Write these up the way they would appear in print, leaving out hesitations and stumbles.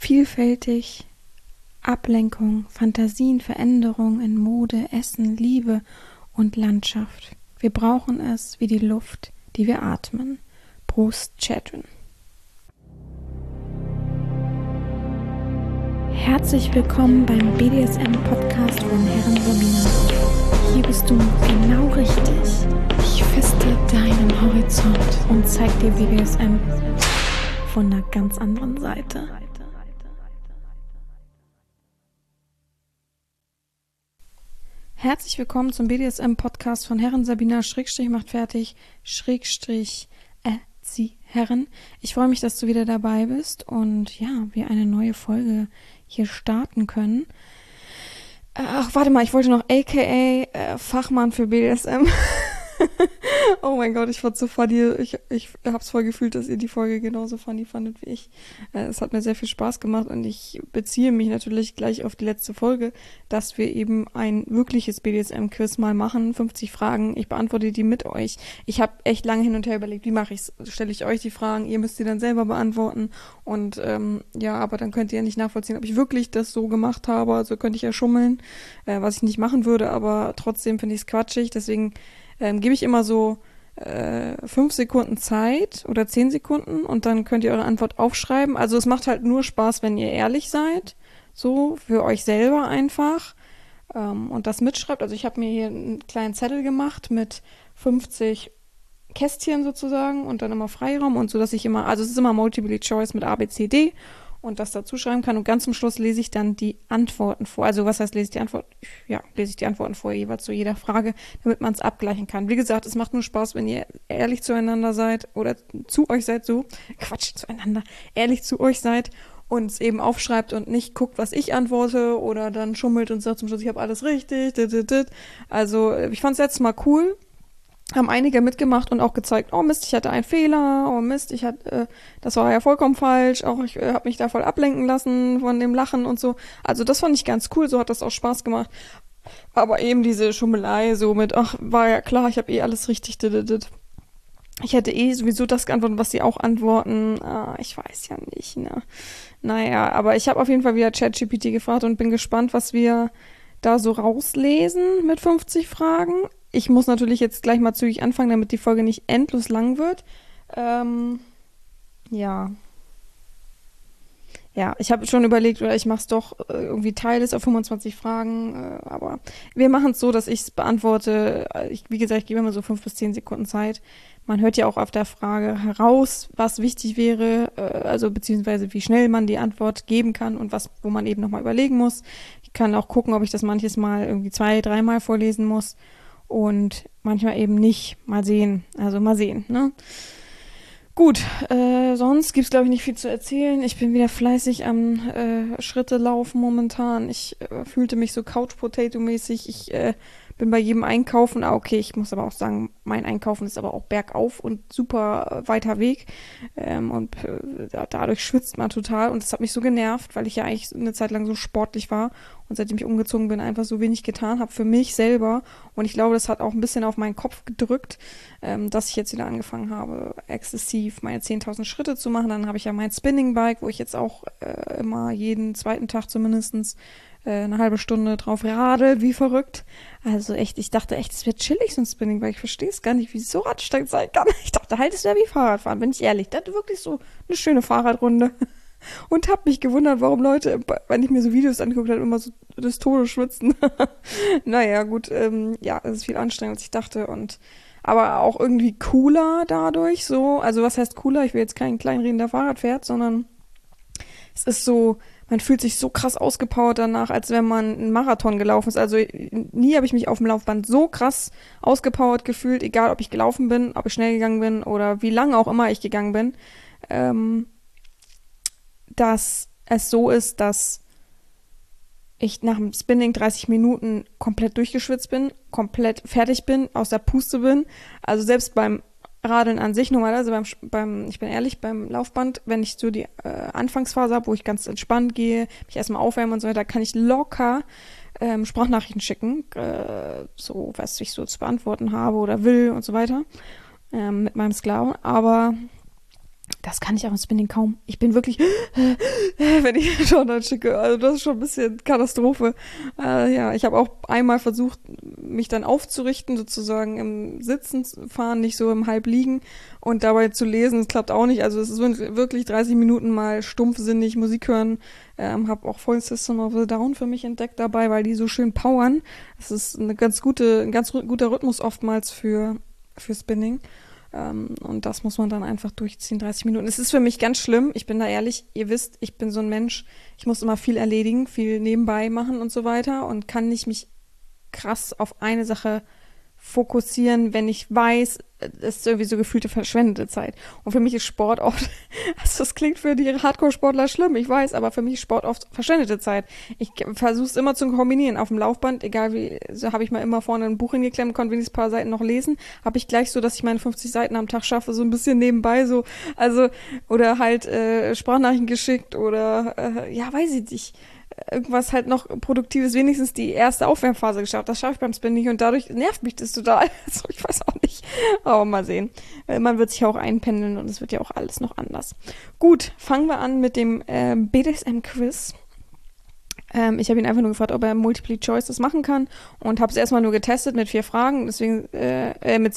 Vielfältig, Ablenkung, Fantasien, Veränderung in Mode, Essen, Liebe und Landschaft. Wir brauchen es wie die Luft, die wir atmen. Prost, Chadwin. Herzlich willkommen beim BDSM-Podcast von Herren Sabina. Hier bist du genau richtig. Ich feste deinen Horizont und zeig dir BDSM von einer ganz anderen Seite. Herzlich willkommen zum BDSM-Podcast von Herren Sabina macht fertig sie Herren. Ich freue mich, dass du wieder dabei bist und ja, wir eine neue Folge hier starten können. Ach, warte mal, ich wollte noch aka Fachmann für BDSM. Oh mein Gott, ich fand's so funny. Ich hab's voll gefühlt, dass ihr die Folge genauso funny fandet wie ich. Es hat mir sehr viel Spaß gemacht und ich beziehe mich natürlich gleich auf die letzte Folge, dass wir eben ein wirkliches BDSM-Quiz mal machen. 50 Fragen, ich beantworte die mit euch. Ich habe echt lange hin und her überlegt, wie mache ich's? Stelle ich euch die Fragen, ihr müsst sie dann selber beantworten und ja, aber dann könnt ihr ja nicht nachvollziehen, ob ich wirklich das so gemacht habe. Also könnte ich ja schummeln, was ich nicht machen würde, aber trotzdem finde ich es quatschig, deswegen gebe ich immer so 5 Sekunden Zeit oder 10 Sekunden und dann könnt ihr eure Antwort aufschreiben. Also es macht halt nur Spaß, wenn ihr ehrlich seid, so für euch selber einfach und das mitschreibt. Also ich habe mir hier einen kleinen Zettel gemacht mit 50 Kästchen sozusagen und dann immer Freiraum und so, dass ich immer, also es ist immer Multiple Choice mit A, B, C, D und das dazu schreiben kann und ganz zum Schluss lese ich dann die Antworten vor. Also was heißt lese ich die Antwort? Ja, lese ich die Antworten vor, jeweils zu jeder Frage, damit man es abgleichen kann. Wie gesagt, es macht nur Spaß, wenn ihr ehrlich zueinander seid oder zu euch seid ehrlich zu euch seid und es eben aufschreibt und nicht guckt, was ich antworte oder dann schummelt und sagt zum Schluss, ich habe alles richtig. Also ich fand es letztes Mal cool. Haben einige mitgemacht und auch gezeigt, oh Mist, ich hatte einen Fehler, oh Mist, das war ja vollkommen falsch, auch ich habe mich da voll ablenken lassen von dem Lachen und so. Also das fand ich ganz cool, so hat das auch Spaß gemacht. Aber eben diese Schummelei so mit, ach, war ja klar, ich habe eh alles richtig. Ich hätte eh sowieso das geantwortet, was sie auch antworten. Ich weiß ja nicht, ne. Naja, aber ich habe auf jeden Fall wieder ChatGPT gefragt und bin gespannt, was wir da so rauslesen mit 50 Fragen. Ich muss natürlich jetzt gleich mal zügig anfangen, damit die Folge nicht endlos lang wird. Ja. Ja, ich habe schon überlegt, oder ich mache es doch irgendwie teile auf 25 Fragen, aber wir machen es so, dass ich es beantworte. Wie gesagt, ich gebe immer so 5 bis 10 Sekunden Zeit. Man hört ja auch auf der Frage heraus, was wichtig wäre, also beziehungsweise wie schnell man die Antwort geben kann und wo man eben nochmal überlegen muss. Ich kann auch gucken, ob ich das manches Mal irgendwie 2, 3 Mal vorlesen muss und manchmal eben nicht. Mal sehen, ne? Gut, sonst gibt's glaube ich nicht viel zu erzählen. Ich bin wieder fleißig am Schritte laufen momentan. Ich fühlte mich so Couch-Potato-mäßig. Ich bin bei jedem Einkaufen, okay, ich muss aber auch sagen, mein Einkaufen ist aber auch bergauf und super weiter Weg und dadurch schwitzt man total und das hat mich so genervt, weil ich ja eigentlich eine Zeit lang so sportlich war und seitdem ich umgezogen bin, einfach so wenig getan habe für mich selber und ich glaube, das hat auch ein bisschen auf meinen Kopf gedrückt, dass ich jetzt wieder angefangen habe, exzessiv meine 10.000 Schritte zu machen. Dann habe ich ja mein Spinning-Bike, wo ich jetzt auch immer jeden zweiten Tag zumindestens eine halbe Stunde drauf radel, wie verrückt. Also echt, ich dachte echt, es wird chillig, so ein Spinning, weil ich verstehe es gar nicht, wie es so anstrengend sein kann. Ich dachte halt, es wäre wie Fahrradfahren, bin ich ehrlich. Das ist wirklich so eine schöne Fahrradrunde. Und hab mich gewundert, warum Leute, wenn ich mir so Videos angeguckt habe, immer so des Todes schwitzen. Naja, gut, ja, es ist viel anstrengender, als ich dachte aber auch irgendwie cooler dadurch, so. Also was heißt cooler? Ich will jetzt keinen kleinreden, der Fahrrad fährt, sondern es ist so, man fühlt sich so krass ausgepowert danach, als wenn man einen Marathon gelaufen ist. Also nie habe ich mich auf dem Laufband so krass ausgepowert gefühlt, egal ob ich gelaufen bin, ob ich schnell gegangen bin oder wie lange auch immer ich gegangen bin, dass es so ist, dass ich nach dem Spinning 30 Minuten komplett durchgeschwitzt bin, komplett fertig bin, aus der Puste bin. Also selbst beim Radeln an sich normalerweise ich bin ehrlich, beim Laufband, wenn ich so die Anfangsphase habe, wo ich ganz entspannt gehe, mich erstmal aufwärme und so weiter, kann ich locker Sprachnachrichten schicken, so was ich so zu beantworten habe oder will und so weiter, mit meinem Sklaven. Aber Das kann ich auch im Spinning kaum. Ich bin wirklich, wenn ich Shoutout schicke, also das ist schon ein bisschen Katastrophe. Ja, ich habe auch einmal versucht, mich dann aufzurichten, sozusagen im Sitzen fahren, nicht so im Halbliegen und dabei zu lesen. Das klappt auch nicht. Also es ist wirklich 30 Minuten mal stumpfsinnig Musik hören. Habe auch voll System of a Down für mich entdeckt dabei, weil die so schön powern. Das ist ein ganz guter Rhythmus oftmals für Spinning. Und das muss man dann einfach durchziehen, 30 Minuten. Es ist für mich ganz schlimm, ich bin da ehrlich, ihr wisst, ich bin so ein Mensch, ich muss immer viel erledigen, viel nebenbei machen und so weiter und kann nicht mich krass auf eine Sache fokussieren, wenn ich weiß, es ist irgendwie so gefühlte verschwendete Zeit. Und für mich ist Sport oft, also das klingt für die Hardcore-Sportler schlimm, ich weiß, aber für mich ist Sport oft verschwendete Zeit. Ich versuche es immer zu kombinieren. Auf dem Laufband, egal wie, so habe ich mal immer vorne ein Buch hingeklemmt, konnte wenigstens ein paar Seiten noch lesen, habe ich gleich so, dass ich meine 50 Seiten am Tag schaffe, so ein bisschen nebenbei so, also, oder halt Sprachnachrichten geschickt oder, ja, weiß ich nicht, irgendwas halt noch Produktives, wenigstens die erste Aufwärmphase geschafft. Das schaffe ich beim Spin nicht und dadurch nervt mich das total. Also ich weiß auch nicht. Aber mal sehen. Man wird sich auch einpendeln und es wird ja auch alles noch anders. Gut, fangen wir an mit dem BDSM-Quiz. Ich habe ihn einfach nur gefragt, ob er Multiple Choice das machen kann und habe es erstmal nur getestet mit 4 Fragen, deswegen mit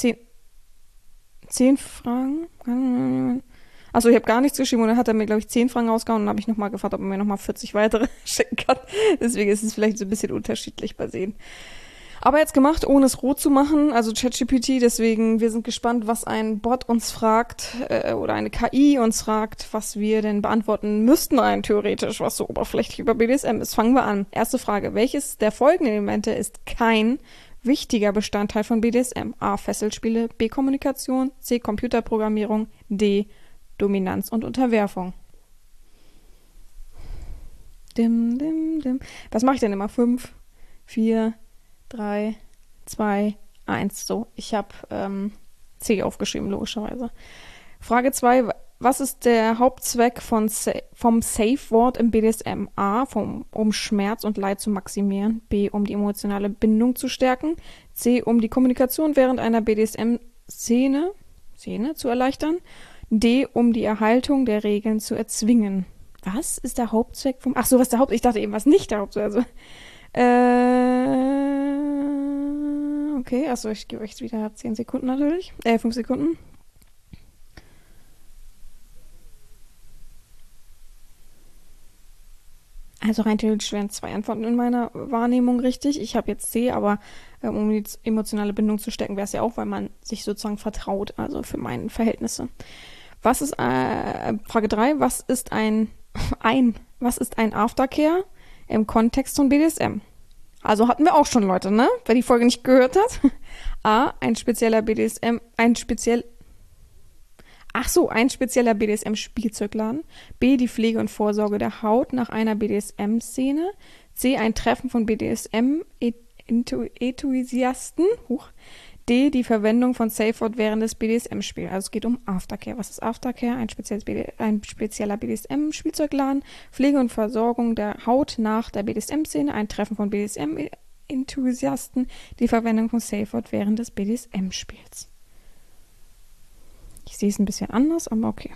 10 Fragen. Also ich habe gar nichts geschrieben und dann hat er mir, glaube ich, 10 Fragen rausgehauen und dann habe ich nochmal gefragt, ob er mir nochmal 40 weitere schicken kann. Deswegen ist es vielleicht so ein bisschen unterschiedlich bei sehen. Aber jetzt gemacht, ohne es rot zu machen, also ChatGPT, deswegen, wir sind gespannt, was ein Bot uns fragt oder eine KI uns fragt, was wir denn beantworten müssten rein theoretisch, was so oberflächlich über BDSM ist. Fangen wir an. Erste Frage, welches der folgenden Elemente ist kein wichtiger Bestandteil von BDSM? A. Fesselspiele, B. Kommunikation, C. Computerprogrammierung, D. Dominanz und Unterwerfung. Dim, dim, dim. Was mache ich denn immer? 5, 4, 3, 2, 1. So, ich habe C aufgeschrieben, logischerweise. Frage 2. Was ist der Hauptzweck vom Safe-Wort im BDSM? A. Um Schmerz und Leid zu maximieren. B. Um die emotionale Bindung zu stärken. C. Um die Kommunikation während einer BDSM-Szene zu erleichtern. D, um die Erhaltung der Regeln zu erzwingen. Was ist der Hauptzweck vom... Ach so, was ist der Haupt... Ich dachte eben, was nicht der Hauptzweck. Also, okay, achso, ich gebe euch jetzt wieder 10 Sekunden natürlich. 5 Sekunden. Also rein theoretisch wären 2 Antworten in meiner Wahrnehmung richtig. Ich habe jetzt C, aber um die emotionale Bindung zu stecken, wäre es ja auch, weil man sich sozusagen vertraut, also für meine Verhältnisse. Was ist, Frage 3, was ist ein Aftercare im Kontext von BDSM? Also hatten wir auch schon Leute, ne? Wer die Folge nicht gehört hat. A, ein spezieller BDSM-Spielzeugladen. B, die Pflege und Vorsorge der Haut nach einer BDSM-Szene. C, ein Treffen von BDSM-Enthusiasten. D, die Verwendung von Safe-Word während des BDSM-Spiels. Also es geht um Aftercare. Was ist Aftercare? Ein spezieller BDSM-Spielzeugladen, Pflege und Versorgung der Haut nach der BDSM-Szene, ein Treffen von BDSM-Enthusiasten, die Verwendung von Safe-Word während des BDSM-Spiels. Ich sehe es ein bisschen anders, aber okay.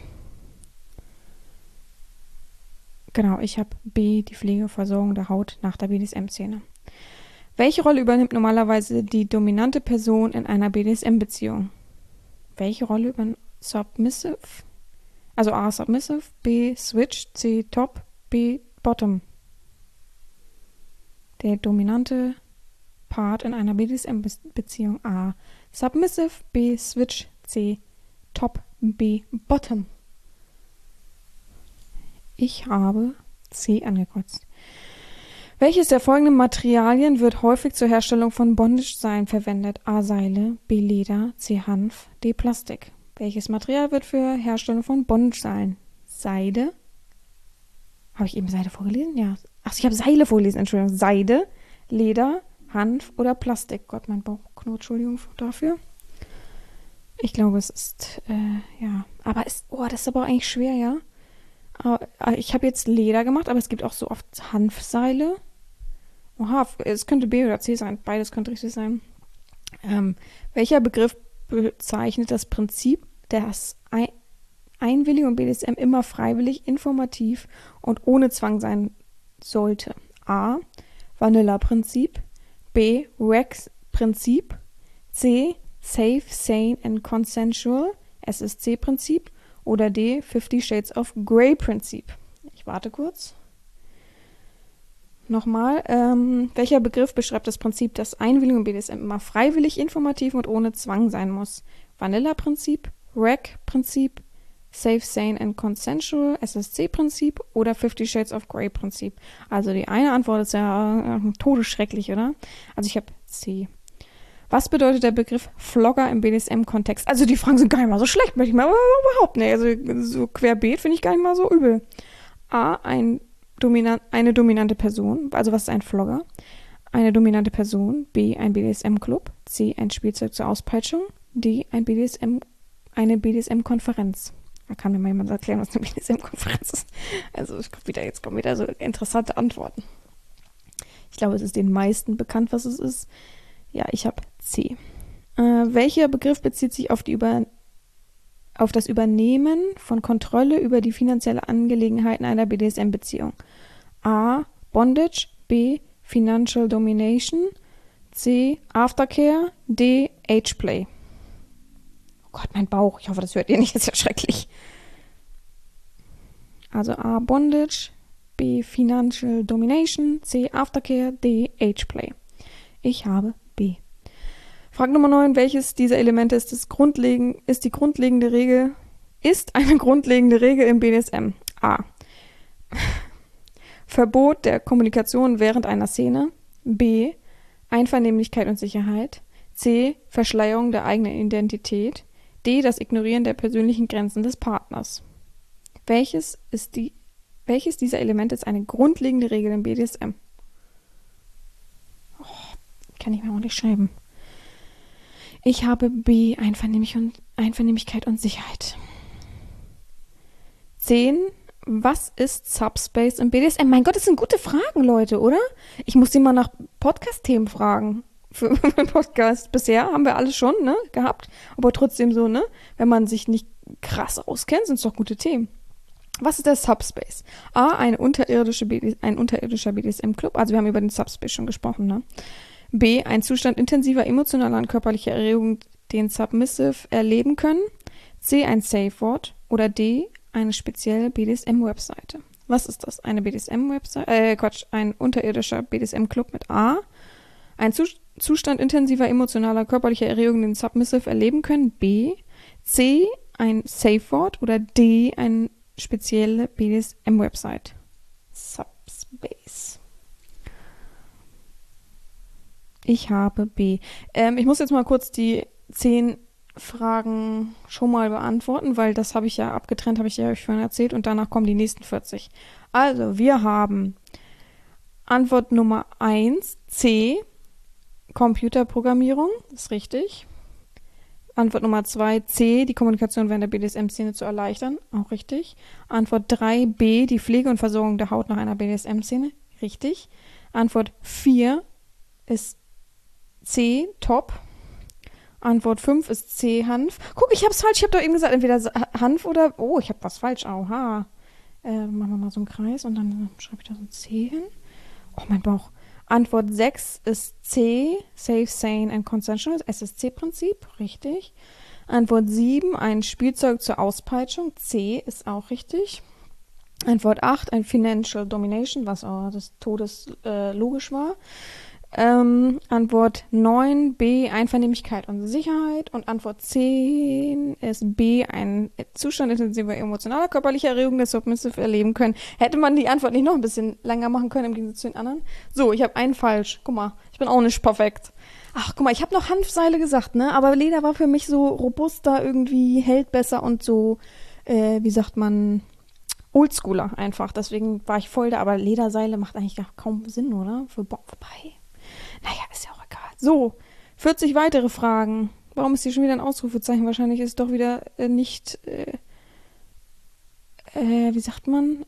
Genau, ich habe B, die Pflege und Versorgung der Haut nach der BDSM-Szene. Welche Rolle übernimmt normalerweise die dominante Person in einer BDSM-Beziehung? Welche Rolle übernimmt Submissive? Also A, Submissive, B, Switch, C, Top, B, Bottom. Der dominante Part in einer BDSM-Beziehung. A, Submissive, B, Switch, C, Top, B, Bottom. Ich habe C angekreuzt. Welches der folgenden Materialien wird häufig zur Herstellung von Bondage-Seilen verwendet? A. Seile, B. Leder, C. Hanf, D. Plastik. Welches Material wird für Herstellung von Bondage-Seilen? Seide. Habe ich eben Seide vorgelesen? Ja. Ach, ich habe Seile vorgelesen, Entschuldigung. Seide, Leder, Hanf oder Plastik. Gott, mein Bauch knurrt, Entschuldigung dafür. Ich glaube, es ist, ja. Aber das ist aber eigentlich schwer, ja. Ich habe jetzt Leder gemacht, aber es gibt auch so oft Hanfseile. Oha, es könnte B oder C sein. Beides könnte richtig sein. Welcher Begriff bezeichnet das Prinzip des Einwilligung in BDSM immer freiwillig, informativ und ohne Zwang sein sollte? A. Vanilla-Prinzip. B. Rex-Prinzip. C. Safe, Sane and Consensual. SSC-Prinzip. Oder D. 50 Shades of Grey-Prinzip. Ich warte kurz. Nochmal. Welcher Begriff beschreibt das Prinzip, dass Einwilligung in BDSM immer freiwillig, informativ und ohne Zwang sein muss? Vanilla-Prinzip, Rec-Prinzip, Safe, Sane and Consensual, SSC-Prinzip oder 50 Shades of Grey-Prinzip? Also die eine Antwort ist ja todesschrecklich, oder? Also ich habe C. Was bedeutet der Begriff Flogger im BDSM-Kontext? Also die Fragen sind gar nicht mal so schlecht, möchte ich mal überhaupt nicht. Also so querbeet finde ich gar nicht mal so übel. A. Eine dominante Person. Also was ist ein Flogger? Eine dominante Person. B. Ein BDSM-Club. C. Ein Spielzeug zur Auspeitschung. D. Eine BDSM-Konferenz. Da kann mir mal jemand erklären, was eine BDSM-Konferenz ist. Also jetzt kommen wieder so interessante Antworten. Ich glaube, es ist den meisten bekannt, was es ist. Ja, ich habe C. Welcher Begriff bezieht sich auf das Übernehmen von Kontrolle über die finanzielle Angelegenheiten einer BDSM-Beziehung? A. Bondage. B. Financial Domination. C. Aftercare. D. Ageplay. Oh Gott, mein Bauch. Ich hoffe, das hört ihr nicht. Das ist ja schrecklich. Also A. Bondage. B. Financial Domination. C. Aftercare. D. Ageplay. Ich habe B. Frage Nummer 9. Welches dieser Elemente ist eine grundlegende Regel im BDSM? A. Verbot der Kommunikation während einer Szene. B. Einvernehmlichkeit und Sicherheit. C. Verschleierung der eigenen Identität. D. Das Ignorieren der persönlichen Grenzen des Partners. Welches dieser Elemente ist eine grundlegende Regel im BDSM? Kann ich mir auch nicht schreiben. Ich habe B. Einvernehmlichkeit und Sicherheit. 10. Was ist Subspace im BDSM? Mein Gott, das sind gute Fragen, Leute, oder? Ich muss die mal nach Podcast-Themen fragen. Für den Podcast. Bisher haben wir alles schon, ne, gehabt. Aber trotzdem so, ne? Wenn man sich nicht krass auskennt, sind es doch gute Themen. Was ist der Subspace? A. Ein unterirdischer BDSM-Club. Also wir haben über den Subspace schon gesprochen, ne? B. Ein Zustand intensiver emotionaler und körperlicher Erregung, den Submissive erleben können. C. Ein Safe Word. Oder D. Eine spezielle BDSM-Webseite. Was ist das? Eine BDSM-Webseite? Ein unterirdischer BDSM-Club mit A. Ein Zustand intensiver emotionaler körperlicher Erregung, den Submissive erleben können. B. C. Ein Safe Word. Oder D. Eine spezielle BDSM-Website. Subspace. Ich habe B. Ich muss jetzt mal kurz die 10 Fragen schon mal beantworten, weil das habe ich ja abgetrennt, habe ich ja euch vorhin erzählt und danach kommen die nächsten 40. Also, wir haben Antwort Nummer 1, C, Computerprogrammierung, ist richtig. Antwort Nummer 2, C, die Kommunikation während der BDSM-Szene zu erleichtern, auch richtig. Antwort 3, B, die Pflege und Versorgung der Haut nach einer BDSM-Szene, richtig. Antwort 4 ist C, Top. Antwort 5 ist C, Hanf. Guck, ich hab's falsch. Ich hab doch eben gesagt, entweder Hanf oder... Oh, ich hab was falsch. Oha. Machen wir mal so einen Kreis und dann schreibe ich da so ein C hin. Oh, mein Bauch. Antwort 6 ist C, Safe, Sane and Consensual, SSC-Prinzip. Richtig. Antwort 7, ein Spielzeug zur Auspeitschung. C ist auch richtig. Antwort 8, ein Financial Domination, was auch des Todes logisch war. Antwort 9, B, Einvernehmlichkeit und Sicherheit. Und Antwort 10 ist B, ein Zustand intensiver emotionaler körperlicher Erregung, das Submissive erleben können. Hätte man die Antwort nicht noch ein bisschen länger machen können im Gegensatz zu den anderen? So, ich habe einen falsch. Guck mal, ich bin auch nicht perfekt. Ach, guck mal, ich habe noch Hanfseile gesagt, ne? Aber Leder war für mich so robuster, irgendwie hält besser und so, wie sagt man, Oldschooler einfach. Deswegen war ich voll da. Aber Lederseile macht eigentlich gar kaum Sinn, oder? Vorbei. Naja, ist ja auch egal. So, 40 weitere Fragen. Warum ist hier schon wieder ein Ausrufezeichen? Wahrscheinlich ist es doch wieder nicht, wie sagt man?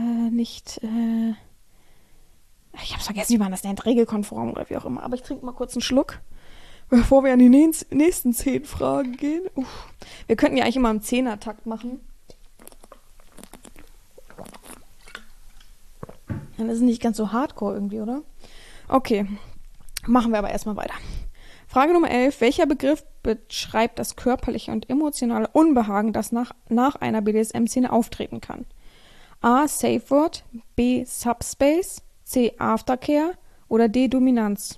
Ich hab's vergessen, wie man das nennt. Regelkonform oder wie auch immer. Aber ich trinke mal kurz einen Schluck, bevor wir an die nächsten 10 Fragen gehen. Wir könnten ja eigentlich immer im 10er-Takt machen. Dann ist es nicht ganz so hardcore irgendwie, oder? Okay, machen wir aber erstmal weiter. Frage Nummer 11. Welcher Begriff beschreibt das körperliche und emotionale Unbehagen, das nach einer BDSM-Szene auftreten kann? A. Safe Word, B. Subspace, C. Aftercare oder D. Dominanz?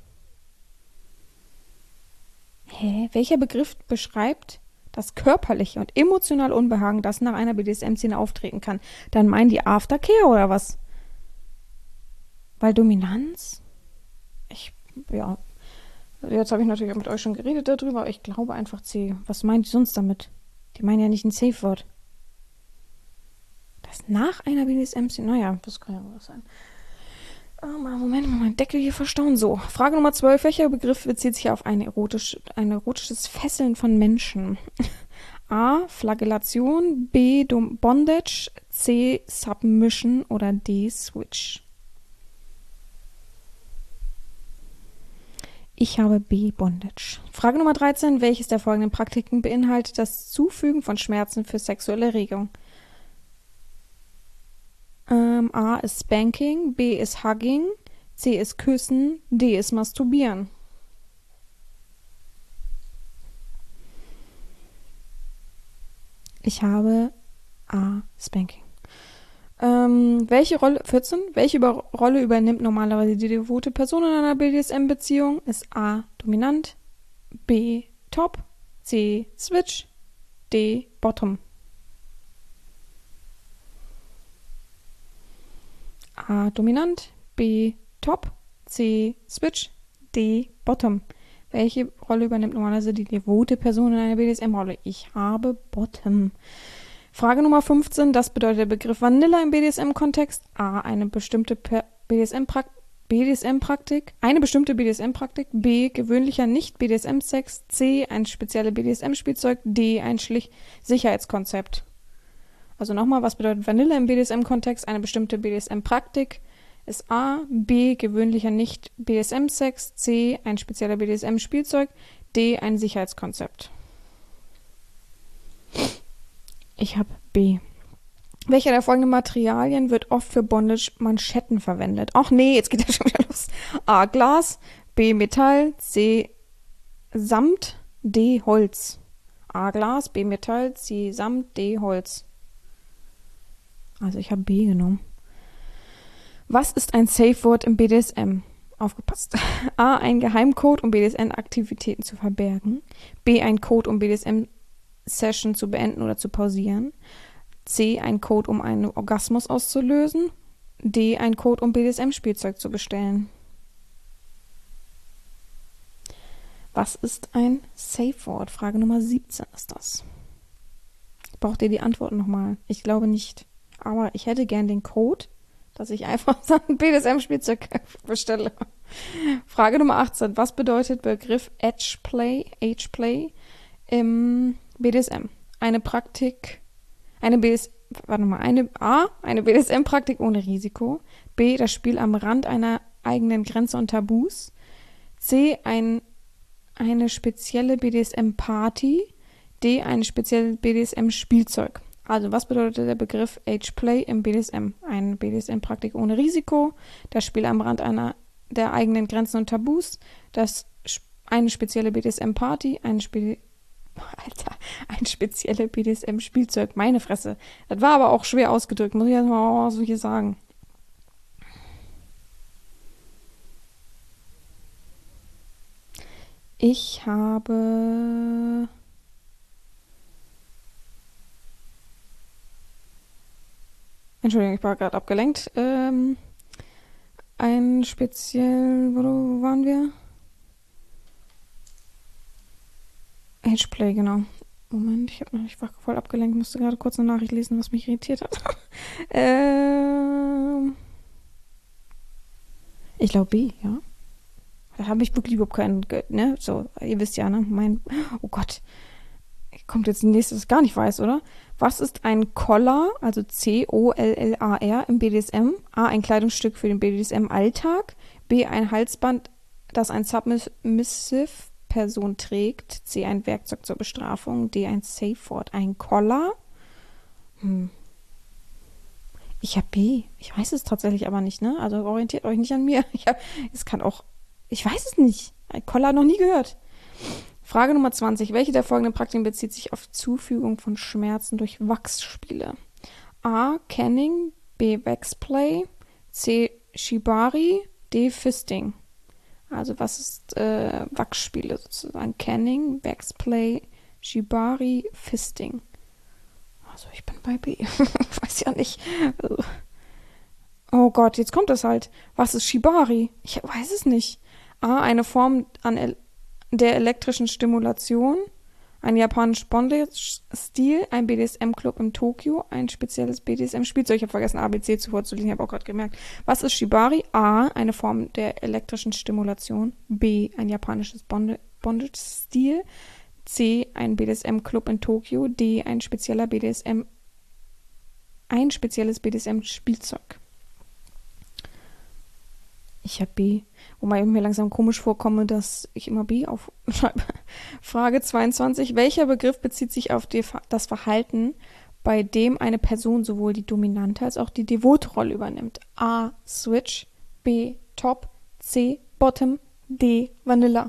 Welcher Begriff beschreibt das körperliche und emotionale Unbehagen, das nach einer BDSM-Szene auftreten kann? Dann meinen die Aftercare oder was? Weil Dominanz? Ja. Jetzt habe ich natürlich auch mit euch schon geredet darüber, aber ich glaube einfach C. Was meint die sonst damit? Die meinen ja nicht ein Safe Word. Das nach einer BDSM-Szene? Naja, das kann ja was sein. Moment, mein Deckel hier verstauen. So, Frage Nummer 12. Welcher Begriff bezieht sich auf ein erotisches Fesseln von Menschen? A. Flagellation, B. Bondage, C. Submission oder D. Switch? Ich habe B. Bondage. Frage Nummer 13. Welches der folgenden Praktiken beinhaltet das Zufügen von Schmerzen für sexuelle Erregung? A ist Spanking, B ist Hugging, C ist Küssen, D ist Masturbieren. Ich habe A, Spanking. Welche Rolle übernimmt normalerweise die devote Person in einer BDSM-Beziehung? Ist A, dominant, B, top, C, switch, D, bottom. A, dominant, B, top, C, switch, D, bottom. Welche Rolle übernimmt normalerweise die devote Person in einer BDSM-Rolle? Ich habe bottom. Frage Nummer 15. Das bedeutet der Begriff Vanilla im BDSM-Kontext. A, eine bestimmte BDSM-Praktik. Eine bestimmte BDSM-Praktik. B, gewöhnlicher Nicht-BDSM-Sex. C, ein spezielles BDSM-Spielzeug. D, ein Sicherheitskonzept. Also nochmal, was bedeutet Vanilla im BDSM-Kontext? Eine bestimmte BDSM-Praktik ist A, B, gewöhnlicher Nicht-BDSM-Sex, C, ein spezieller BDSM-Spielzeug, D, ein Sicherheitskonzept. Ich habe B. Welcher der folgenden Materialien wird oft für Bondage-Manschetten verwendet? Ach nee, jetzt geht das schon wieder los. A, Glas, B, Metall, C, Samt, D, Holz. A, Glas, B, Metall, C, Samt, D, Holz. Also ich habe B genommen. Was ist ein Safe Word im BDSM? Aufgepasst. A, ein Geheimcode, um BDSM-Aktivitäten zu verbergen. B, ein Code, um BDSM-Session zu beenden oder zu pausieren. C, ein Code, um einen Orgasmus auszulösen. D, ein Code, um BDSM-Spielzeug zu bestellen. Was ist ein Safe Word? Frage Nummer 17 ist das. Braucht ihr die Antworten nochmal? Ich glaube nicht. Aber ich hätte gern den Code, dass ich einfach so ein BDSM-Spielzeug bestelle. Frage Nummer 18. Was bedeutet Begriff Ageplay im BDSM? Eine BDSM-Praktik ohne Risiko. B, das Spiel am Rand einer eigenen Grenze und Tabus. C, eine spezielle BDSM-Party. D, ein spezielles BDSM-Spielzeug. Also, was bedeutet der Begriff Ageplay im BDSM? Eine BDSM-Praktik ohne Risiko, das Spiel am Rand der eigenen Grenzen und Tabus, eine spezielle BDSM-Party, ein spezielle BDSM-Spielzeug. Meine Fresse. Das war aber auch schwer ausgedrückt, muss ich jetzt mal so hier sagen. Ich habe... Entschuldigung, ich war gerade abgelenkt. Wo waren wir? Ageplay, genau. Moment, ich war voll abgelenkt, musste gerade kurz eine Nachricht lesen, was mich irritiert hat. Ich glaube B, ja. Da habe ich wirklich überhaupt keinen, ne? So, ihr wisst ja, ne? Oh Gott. Kommt jetzt nächstes, was ich gar nicht weiß, oder? Was ist ein Collar, also C-O-L-L-A-R im BDSM? A, ein Kleidungsstück für den BDSM-Alltag. B, ein Halsband, das ein Submissive-Person trägt. C, ein Werkzeug zur Bestrafung. D, ein Safe Word. Ein Collar? Ich habe B. Ich weiß es tatsächlich aber nicht, ne? Also orientiert euch nicht an mir. Es kann auch, ich weiß es nicht. Koller noch nie gehört. Frage Nummer 20. Welche der folgenden Praktiken bezieht sich auf Zufügung von Schmerzen durch Wachsspiele? A. Canning, B. Waxplay, C. Shibari, D. Fisting. Also was ist Wachsspiele sozusagen? Canning, Waxplay, Shibari, Fisting. Also ich bin bei B. Ich weiß ja nicht. Oh Gott, jetzt kommt es halt. Was ist Shibari? Ich weiß es nicht. A. Eine Form der elektrischen Stimulation. Ein japanisch Bondage-Stil. Ein BDSM-Club in Tokio. Ein spezielles BDSM-Spielzeug. Ich habe vergessen, ABC zuvor zu lesen. Ich habe auch gerade gemerkt. Was ist Shibari? A. Eine Form der elektrischen Stimulation. B. Ein japanisches Bondage-Stil. C. Ein BDSM-Club in Tokio. D. Ein spezielles BDSM-Spielzeug. Ich habe B. Wobei ich mir langsam komisch vorkomme, dass ich immer B aufschreibe. Frage 22. Welcher Begriff bezieht sich auf das Verhalten, bei dem eine Person sowohl die dominante als auch die devote Rolle übernimmt? A. Switch. B. Top. C. Bottom. D. Vanilla.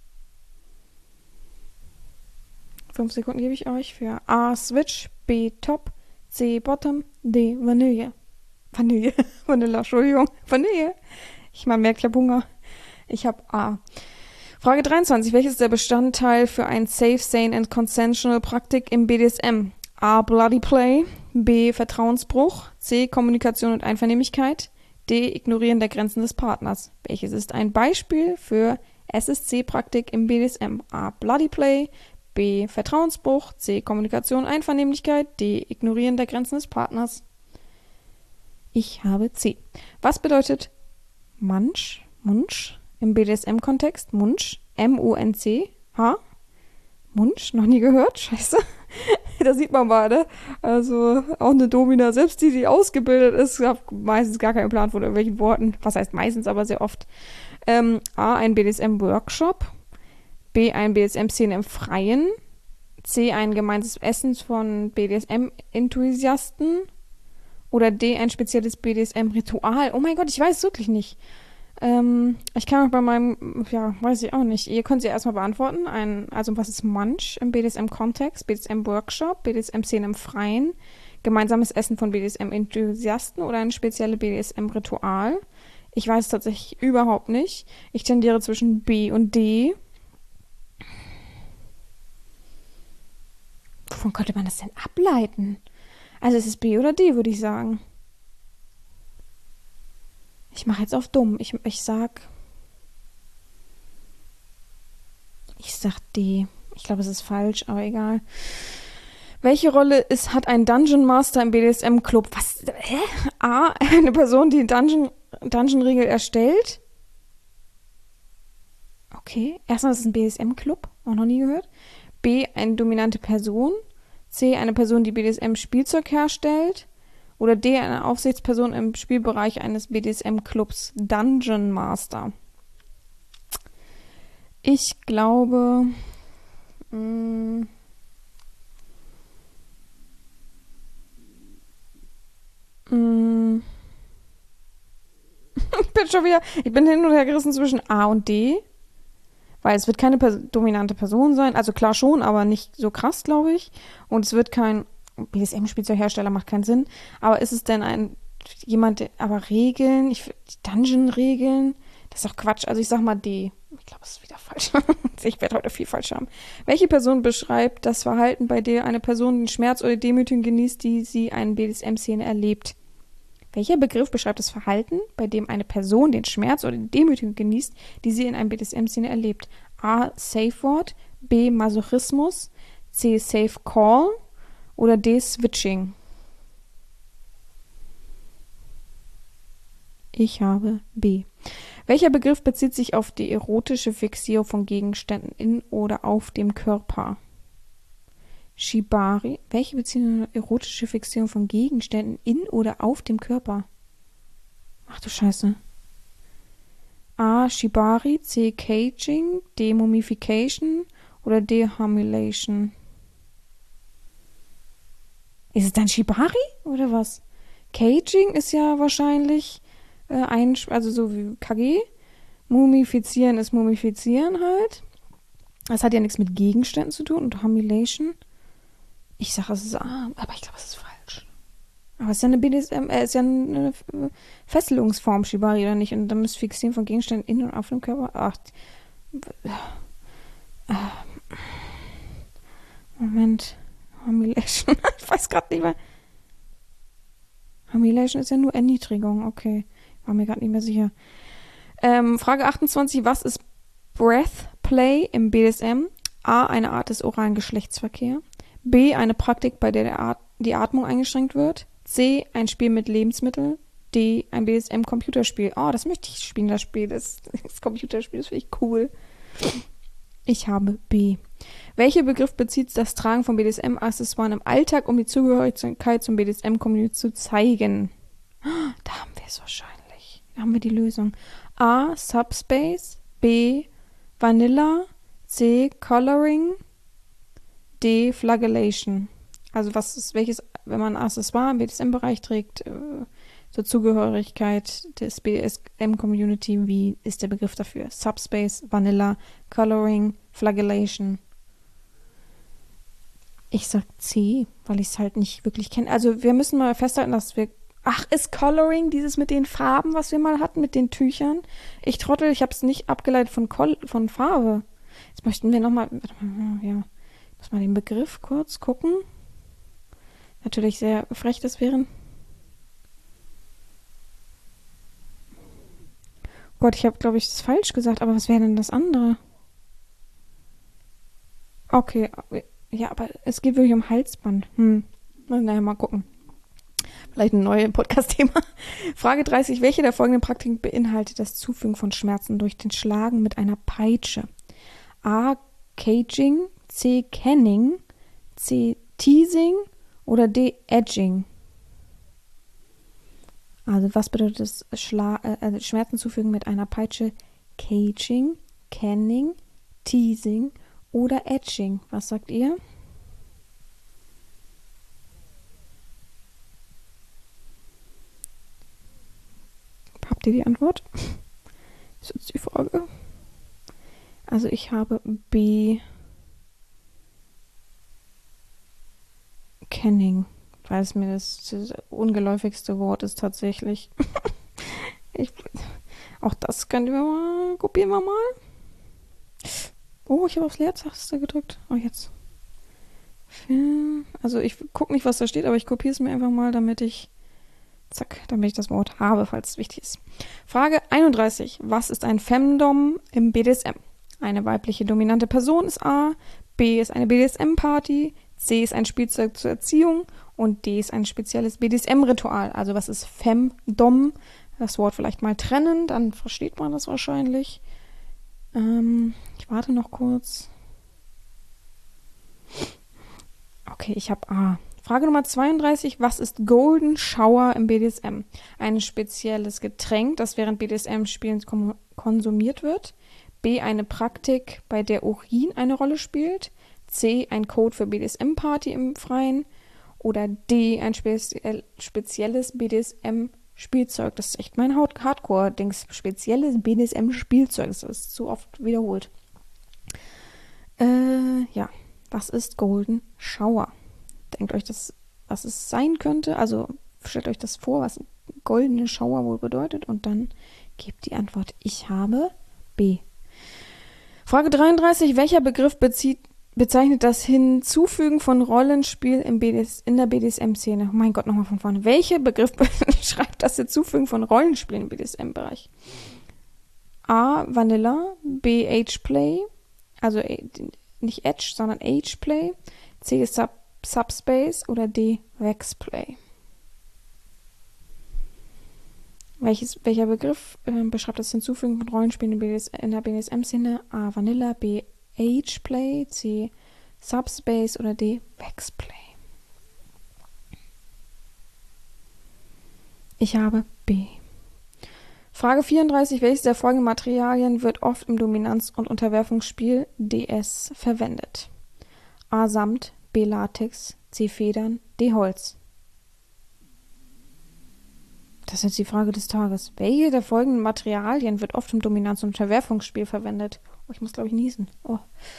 5 Sekunden gebe ich euch für A. Switch. B. Top. C. Bottom. D. Vanille. Vanilla, Entschuldigung. Vanille. Man merkt, ich habe Hunger. Ich habe A. Frage 23. Welches ist der Bestandteil für ein Safe, Sane and Consensual Praktik im BDSM? A. Bloody Play. B. Vertrauensbruch. C. Kommunikation und Einvernehmlichkeit. D. Ignorieren der Grenzen des Partners. Welches ist ein Beispiel für SSC-Praktik im BDSM? A. Bloody Play. B. Vertrauensbruch. C. Kommunikation, Einvernehmlichkeit. D. Ignorieren der Grenzen des Partners. Ich habe C. Was bedeutet Munch im BDSM-Kontext? Munch. M-U-N-C-H. Munch? Noch nie gehört? Scheiße. Da sieht man mal, ne? Also auch eine Domina, selbst die ausgebildet ist, hat meistens gar keinen Plan von irgendwelchen Worten. Was heißt meistens, aber sehr oft. A. Ein BDSM-Workshop. B. Ein BDSM-Szene im Freien. C. Ein gemeinsames Essen von BDSM-Enthusiasten. Oder D. Ein spezielles BDSM-Ritual. Oh mein Gott, ich weiß es wirklich nicht. Ich kann auch bei meinem, weiß ich auch nicht. Ihr könnt sie erstmal beantworten. Also was ist Munch im BDSM-Kontext? BDSM-Workshop, BDSM-Szene im Freien, gemeinsames Essen von BDSM-Enthusiasten oder ein spezielles BDSM-Ritual? Ich weiß es tatsächlich überhaupt nicht. Ich tendiere zwischen B und D. Wovon könnte man das denn ableiten? Also es ist B oder D, würde ich sagen. Ich mache jetzt auf dumm. Ich sag D. Ich glaube, es ist falsch, aber egal. Welche Rolle hat ein Dungeon Master im BDSM-Club? Was? Hä? A. Eine Person, die Dungeon-Regel erstellt. Okay. Erstmal ist es ein BDSM-Club. Auch noch nie gehört. B. Eine dominante Person. C. Eine Person, die BDSM-Spielzeug herstellt. Oder D. Eine Aufsichtsperson im Spielbereich eines BDSM-Clubs. Dungeon Master. Ich glaube... Ich bin hin und her gerissen zwischen A und D. Weil es wird keine dominante Person sein. Also klar schon, aber nicht so krass, glaube ich. Und es wird kein BDSM-Spielzeughersteller, macht keinen Sinn. Aber ist es denn aber Regeln, Dungeon-Regeln, das ist doch Quatsch. Also ich sag mal D. Ich glaube, es ist wieder falsch. Ich werde heute viel falsch haben. Welche Person beschreibt das Verhalten, bei der eine Person den Schmerz oder Demütigung genießt, die sie in BDSM-Szene erlebt? Welcher Begriff beschreibt das Verhalten, bei dem eine Person den Schmerz oder die Demütigung genießt, die sie in einer BDSM-Szene erlebt? A. Safe Word, B. Masochismus, C. Safe Call oder D. Switching? Ich habe B. Welcher Begriff bezieht sich auf die erotische Fixierung von Gegenständen in oder auf dem Körper? Shibari. Welche beziehen erotische Fixierung von Gegenständen in oder auf dem Körper? Ach du Scheiße. A. Shibari. C. Caging. D. Mummification. Oder D. Humiliation. Ist es dann Shibari oder was? Caging ist ja wahrscheinlich also so wie KG. Mumifizieren ist Mumifizieren halt. Das hat ja nichts mit Gegenständen zu tun. Und Humiliation. Ich sage, es ist A, aber ich glaube, es ist falsch. Aber es ist ja eine BDSM, ist ja eine Fesselungsform, Shibari, oder nicht? Und dann müsst Fixieren von Gegenständen in und auf dem Körper. Ach, Moment. Humiliation. Ich weiß gerade nicht mehr. Humiliation ist ja nur Erniedrigung. Okay. War mir gerade nicht mehr sicher. Frage 28. Was ist Breathplay im BDSM? A. Eine Art des oralen Geschlechtsverkehrs. B. Eine Praktik, bei der die Atmung eingeschränkt wird. C. Ein Spiel mit Lebensmitteln. D. Ein BDSM-Computerspiel. Oh, das möchte ich spielen, das Spiel. Das Computerspiel, das finde ich cool. Ich habe B. Welcher Begriff bezieht das Tragen von BDSM-Accessoires im Alltag, um die Zugehörigkeit zum BDSM-Community zu zeigen? Da haben wir es wahrscheinlich. Da haben wir die Lösung. A. Subspace. B. Vanilla. C. Coloring. D. Flagellation. Also welches, wenn man ein Accessoire im BDSM-Bereich trägt, zur Zugehörigkeit des BDSM-Community, wie ist der Begriff dafür? Subspace, Vanilla, Coloring, Flagellation. Ich sag C, weil ich es halt nicht wirklich kenne. Also wir müssen mal festhalten, dass wir... Ach, ist Coloring dieses mit den Farben, was wir mal hatten, mit den Tüchern? Ich trottel, ich habe es nicht abgeleitet von Farbe. Jetzt möchten wir nochmal... Ja, muss mal den Begriff kurz gucken. Natürlich sehr frech das wären. Gott, ich habe, glaube ich, das falsch gesagt, aber was wäre denn das andere? Okay, ja, aber es geht wirklich um Halsband. Naja, mal gucken. Vielleicht ein neues Podcast-Thema. Frage 30. Welche der folgenden Praktiken beinhaltet das Zufügen von Schmerzen durch den Schlagen mit einer Peitsche? A. Caging, C. Canning, C. Teasing oder D. Edging? Also was bedeutet das Schmerzen zufügen mit einer Peitsche? Caging, Canning, Teasing oder Edging? Was sagt ihr? Habt ihr die Antwort? Das ist jetzt die Frage. Also ich habe B. Canning, weil es mir das ungeläufigste Wort ist tatsächlich. Auch das können wir mal, kopieren wir mal. Oh, ich habe aufs Leertaste gedrückt. Oh, jetzt. Also ich gucke nicht, was da steht, aber ich kopiere es mir einfach mal, damit ich das Wort habe, falls es wichtig ist. Frage 31. Was ist ein Femdom im BDSM? Eine weibliche dominante Person ist A, B ist eine BDSM-Party, C ist ein Spielzeug zur Erziehung und D ist ein spezielles BDSM-Ritual. Also was ist Femdom? Das Wort vielleicht mal trennen, dann versteht man das wahrscheinlich. Ich warte noch kurz. Okay, ich habe A. Frage Nummer 32. Was ist Golden Shower im BDSM? Ein spezielles Getränk, das während BDSM-Spielen konsumiert wird. B. Eine Praktik, bei der Urin eine Rolle spielt. C. Ein Code für BDSM-Party im Freien. Oder D. Ein spezielles BDSM-Spielzeug. Das ist echt mein Hardcore-Dings. Spezielles BDSM-Spielzeug. Das ist zu oft wiederholt. Ja. Was ist Golden Shower? Denkt euch das, was es sein könnte. Also stellt euch das vor, was goldene Shower wohl bedeutet. Und dann gebt die Antwort. Ich habe B. Frage 33. Welcher Begriff bezeichnet das Hinzufügen von Rollenspiel in der BDSM-Szene? Oh mein Gott, nochmal von vorne. Welcher Begriff beschreibt das Hinzufügen von Rollenspielen im BDSM-Bereich? A. Vanilla. B. Ageplay. Also nicht Edge, sondern Ageplay. C. ist Subspace oder D. Vexplay. Welcher Begriff beschreibt das Hinzufügen von Rollenspielen in der BDSM-Szene? A. Vanilla, B. Ageplay, C. Subspace oder D. Vexplay. Ich habe B. Frage 34. Welches der folgenden Materialien wird oft im Dominanz- und Unterwerfungsspiel DS verwendet? A. Samt, B. Latex, C. Federn, D. Holz. Das ist jetzt die Frage des Tages. Welche der folgenden Materialien wird oft im Dominanz- und Unterwerfungsspiel verwendet? Oh, ich muss, glaube ich, niesen. Oh.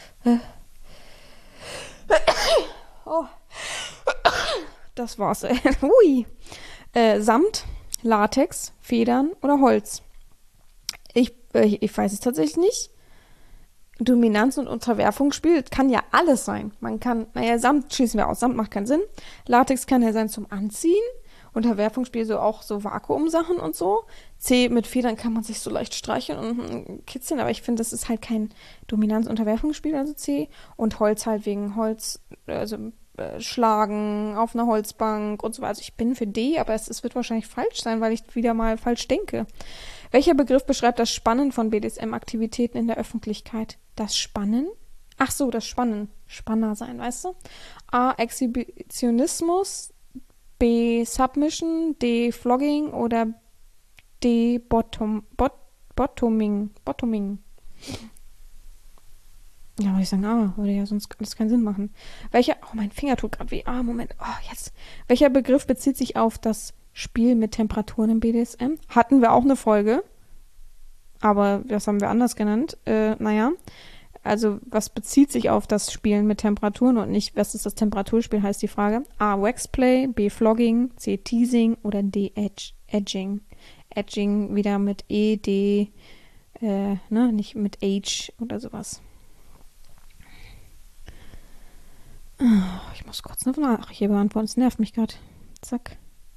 Oh. Das war's. Hui. Samt, Latex, Federn oder Holz? Ich weiß es tatsächlich nicht. Dominanz- und Unterwerfungsspiel kann ja alles sein. Man kann, Samt schließen wir aus. Samt macht keinen Sinn. Latex kann ja sein zum Anziehen. Unterwerfungsspiel so auch so Vakuumsachen und so. C, mit Federn kann man sich so leicht streicheln und kitzeln, aber ich finde, das ist halt kein Dominanz-Unterwerfungsspiel, also C. Und Holz halt wegen Holz, also Schlagen auf einer Holzbank und so weiter. Also ich bin für D, aber es wird wahrscheinlich falsch sein, weil ich wieder mal falsch denke. Welcher Begriff beschreibt das Spannen von BDSM-Aktivitäten in der Öffentlichkeit? Das Spannen? Ach so, das Spannen. Spanner sein, weißt du? A. Exhibitionismus. B. Submission. D. Flogging. Oder D. Bottoming. Ja, würde ich sagen, würde ja sonst alles keinen Sinn machen. Mein Finger tut gerade weh. Moment. Jetzt. Welcher Begriff bezieht sich auf das Spiel mit Temperaturen im BDSM? Hatten wir auch eine Folge. Aber das haben wir anders genannt. Also was bezieht sich auf das Spielen mit Temperaturen und nicht, was ist das Temperaturspiel, heißt die Frage. A. Waxplay, B. Flogging, C. Teasing oder D. Edging. Edging wieder mit E, D, nicht mit H oder sowas. Ich muss kurz eine Nachricht hier beantworten, es nervt mich gerade. Zack.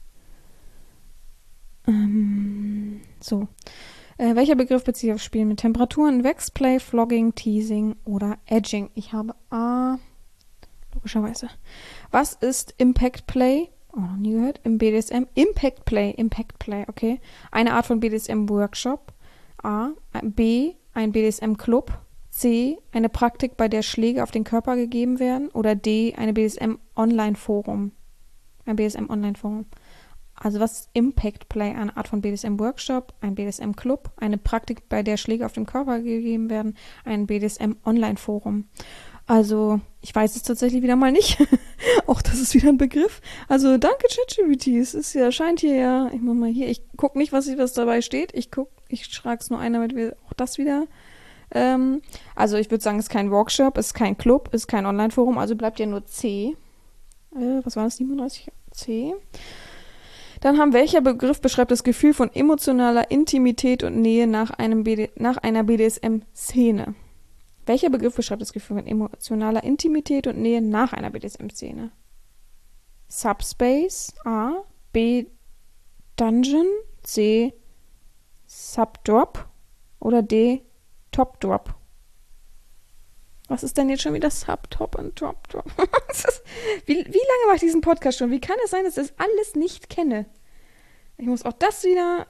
So. Welcher Begriff bezieht sich auf Spielen mit Temperaturen? Waxplay, Flogging, Teasing oder Edging? Ich habe A. Logischerweise. Was ist Impact Play? Noch nie gehört. Im BDSM. Impact Play, okay. Eine Art von BDSM-Workshop. A. B. Ein BDSM-Club. C. Eine Praktik, bei der Schläge auf den Körper gegeben werden. Oder D. Eine BDSM-Online-Forum. Ein BDSM-Online-Forum. Also was ist Impact Play? Eine Art von BDSM-Workshop, ein BDSM-Club, eine Praktik, bei der Schläge auf den Körper gegeben werden, ein BDSM-Online-Forum. Also, ich weiß es tatsächlich wieder mal nicht. Auch das ist wieder ein Begriff. Also, danke ChatGPT. Scheint hier ja, ich mach mal hier, ich gucke nicht, was dabei steht. Ich schlage es nur ein, damit wir auch das wieder. Also, ich würde sagen, es ist kein Workshop, es ist kein Club, es ist kein Online-Forum, also bleibt ja nur C. Was war das, 37? C. Dann welcher Begriff beschreibt das Gefühl von emotionaler Intimität und Nähe nach einer BDSM-Szene? Welcher Begriff beschreibt das Gefühl von emotionaler Intimität und Nähe nach einer BDSM-Szene? Subspace, A. B. Dungeon, C. Subdrop oder D. Topdrop? Was ist denn jetzt schon wieder Subtop und Drop? Wie lange mache ich diesen Podcast schon? Wie kann es sein, dass ich das alles nicht kenne? Ich muss auch das wieder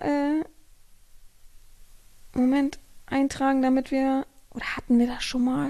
Moment eintragen, damit wir... Oder hatten wir das schon mal?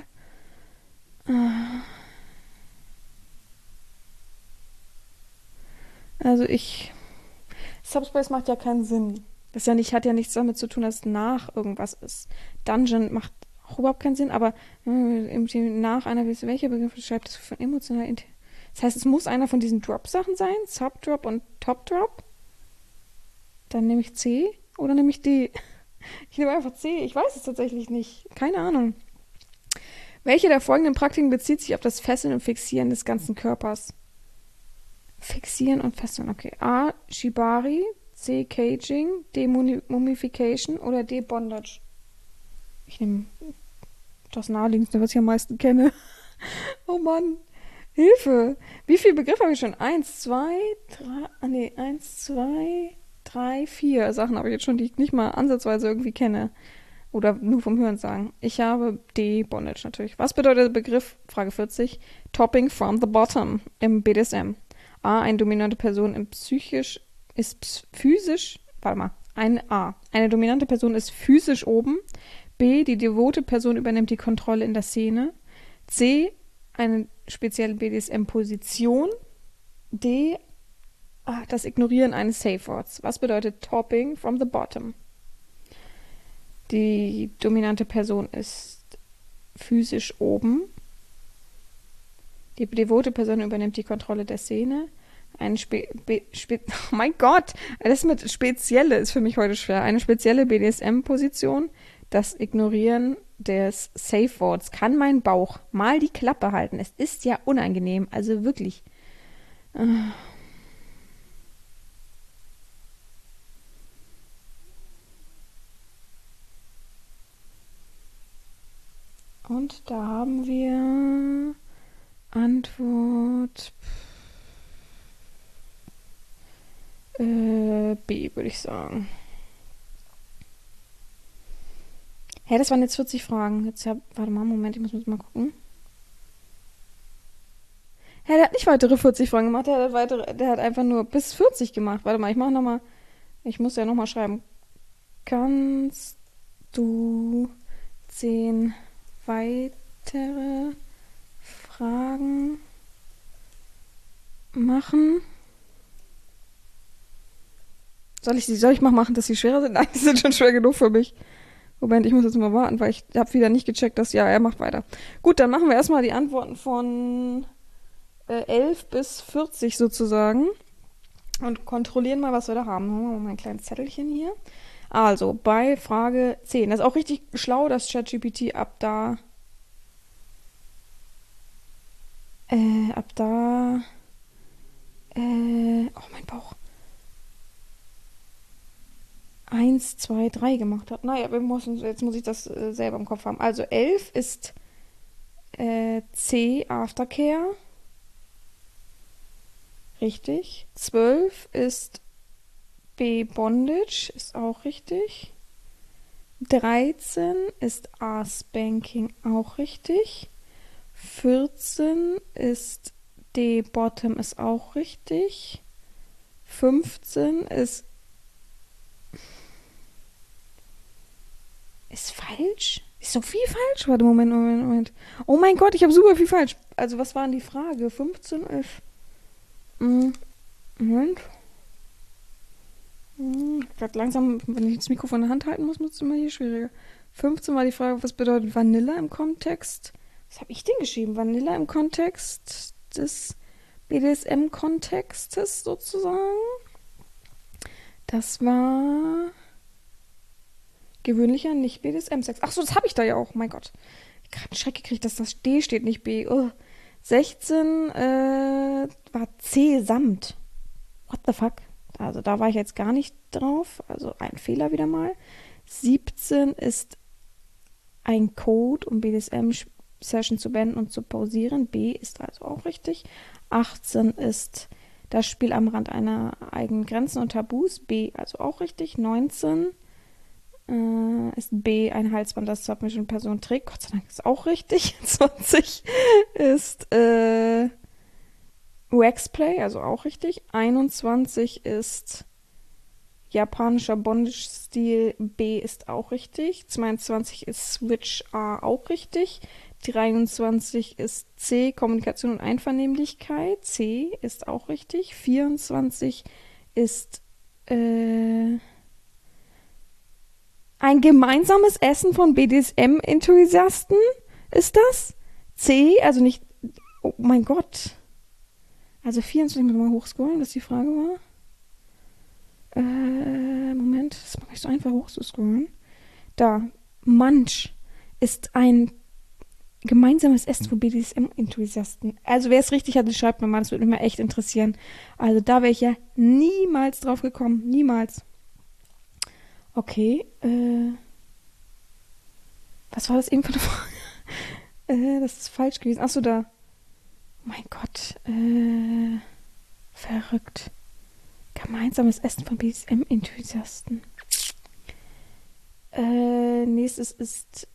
Subspace macht ja keinen Sinn. Hat ja nichts damit zu tun, dass es nach irgendwas ist. Dungeon macht auch überhaupt keinen Sinn, aber nach einer, welcher Begriff beschreibt das von emotionaler Intimität? Das heißt, es muss einer von diesen Drop-Sachen sein, Subdrop und Topdrop. Dann nehme ich C oder nehme ich D? Ich nehme einfach C, ich weiß es tatsächlich nicht. Keine Ahnung. Welche der folgenden Praktiken bezieht sich auf das Fesseln und Fixieren des ganzen Körpers? Fixieren und Fesseln, okay. A. Shibari, C. Caging, D. Mummification oder D. Bondage? Ich nehme das naheliegendste, was ich am meisten kenne. Oh Mann. Hilfe. Wie viele Begriffe habe ich schon? 1, 2, 4 Sachen habe ich jetzt schon, die ich nicht mal ansatzweise irgendwie kenne. Oder nur vom Hören sagen. Ich habe D. Bondage natürlich. Was bedeutet der Begriff, Frage 40, Topping from the bottom im BDSM? A. Eine dominante Person Eine dominante Person ist physisch oben. B. Die devote Person übernimmt die Kontrolle in der Szene. C. Eine spezielle BDSM-Position. D. Das Ignorieren eines Safe Words. Was bedeutet Topping from the bottom? Die dominante Person ist physisch oben. Die devote Person übernimmt die Kontrolle der Szene. Eine oh mein Gott, das mit Spezielle ist für mich heute schwer. Eine spezielle BDSM-Position, das Ignorieren des Safe Words. Kann mein Bauch mal die Klappe halten? Es ist ja unangenehm, also wirklich. Und da haben wir Antwort B, würde ich sagen. Hä, das waren jetzt 40 Fragen. Jetzt warte mal, Moment, ich muss mal gucken. Hä, der hat nicht weitere 40 Fragen gemacht, der hat einfach nur bis 40 gemacht. Warte mal, ich mache nochmal. Ich muss ja nochmal schreiben. Kannst du 10 weitere Fragen machen? Soll ich mal machen, dass sie schwerer sind? Nein, die sind schon schwer genug für mich. Moment, ich muss jetzt mal warten, weil ich habe wieder nicht gecheckt, dass ja, er macht weiter. Gut, dann machen wir erstmal die Antworten von 11 bis 40 sozusagen und kontrollieren mal, was wir da haben. Machen wir mal ein kleines Zettelchen hier. Also, bei Frage 10. Das ist auch richtig schlau, dass ChatGPT ab da oh mein Bauch. 1, 2, 3 gemacht hat. Naja, jetzt muss ich das selber im Kopf haben. Also 11 ist C, Aftercare. Richtig. 12 ist B, Bondage. Ist auch richtig. 13 ist A, Spanking. Auch richtig. 14 ist D, Bottom. Ist auch richtig. 15 ist falsch? Ist so viel falsch? Warte, Moment. Oh mein Gott, ich habe super viel falsch. Also, was war denn die Frage? 15 ist. Moment. Gerade langsam, wenn ich das Mikrofon in der Hand halten muss, wird es immer hier schwieriger. 15 war die Frage, was bedeutet Vanilla im Kontext? Was habe ich denn geschrieben? Vanilla im Kontext des BDSM-Kontextes sozusagen. Das war gewöhnlicher nicht BDSM-Sex. Achso, das habe ich da ja auch. Mein Gott. Ich habe gerade einen Schreck gekriegt, dass das D steht, nicht B. 16 war C, Samt. What the fuck? Also da war ich jetzt gar nicht drauf. Also ein Fehler wieder mal. 17 ist ein Code, um BDSM-Session zu beenden und zu pausieren. B ist also auch richtig. 18 ist das Spiel am Rand einer eigenen Grenzen und Tabus. B also auch richtig. 19 ist B ein Halsband, das Submission-Person trägt. Gott sei Dank ist auch richtig. 20 ist Waxplay, also auch richtig. 21 ist japanischer Bondage-Stil. B ist auch richtig. 22 ist Switch A auch richtig. 23 ist C, Kommunikation und Einvernehmlichkeit. C ist auch richtig. 24 ist ein gemeinsames Essen von BDSM-Enthusiasten. Ist das? C, also nicht. Oh mein Gott. Also 24, ich muss mal hochscrollen, was die Frage war. Moment, das mache ich so einfach hochzuscrollen. Da. Munch ist ein gemeinsames Essen von BDSM-Enthusiasten. Also wer es richtig hatte, schreibt mir mal, das würde mich mal echt interessieren. Also da wäre ich ja niemals drauf gekommen. Niemals. Okay, was war das eben für eine Frage? Das ist falsch gewesen. Achso, da. Oh mein Gott, verrückt. Gemeinsames Essen von BDSM-Enthusiasten. Nächstes ist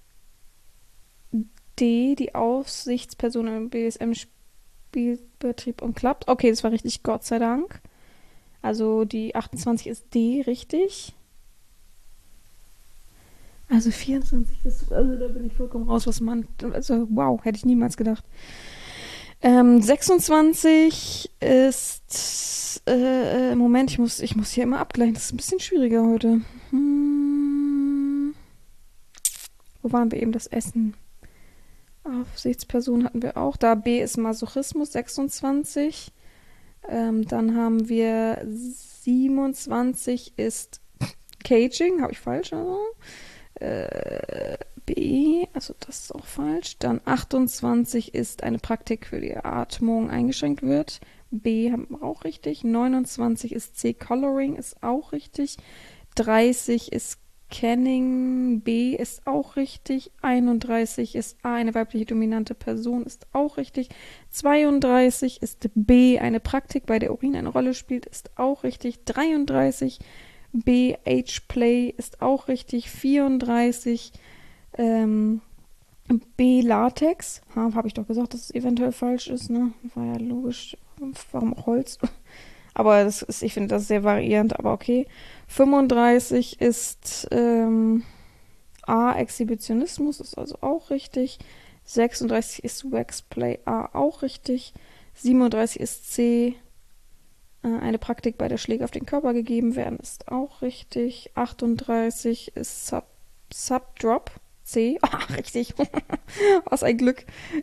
D, die Aufsichtsperson im BDSM-Spielbetrieb und Club. Okay, das war richtig, Gott sei Dank. Also die 28 ist D, richtig. Also 24 ist, also da bin ich vollkommen raus, was man, also wow, hätte ich niemals gedacht. 26 ist, Moment, ich muss hier immer abgleichen, das ist ein bisschen schwieriger heute. Wo waren wir eben, das Essen? Aufsichtsperson hatten wir auch, da B ist Masochismus, 26. Dann haben wir 27 ist Caging, habe ich falsch, also. B, also das ist auch falsch. Dann 28 ist eine Praktik, für die Atmung eingeschränkt wird. B haben wir auch richtig. 29 ist C, Coloring ist auch richtig. 30 ist Canning, B ist auch richtig. 31 ist A, eine weibliche dominante Person, ist auch richtig. 32 ist B, eine Praktik, bei der Urin eine Rolle spielt, ist auch richtig. 33 B, H-Play ist auch richtig. 34 B, Latex. Habe ich doch gesagt, dass es eventuell falsch ist, ne? War ja logisch. Warum auch Holz? Aber das ist, ich finde das sehr variierend, aber okay. 35 ist A, Exhibitionismus, ist also auch richtig. 36 ist Waxplay, A, auch richtig. 37 ist C, eine Praktik, bei der Schläge auf den Körper gegeben werden, ist auch richtig. 38 ist Subdrop, C, richtig. Was ein Glück.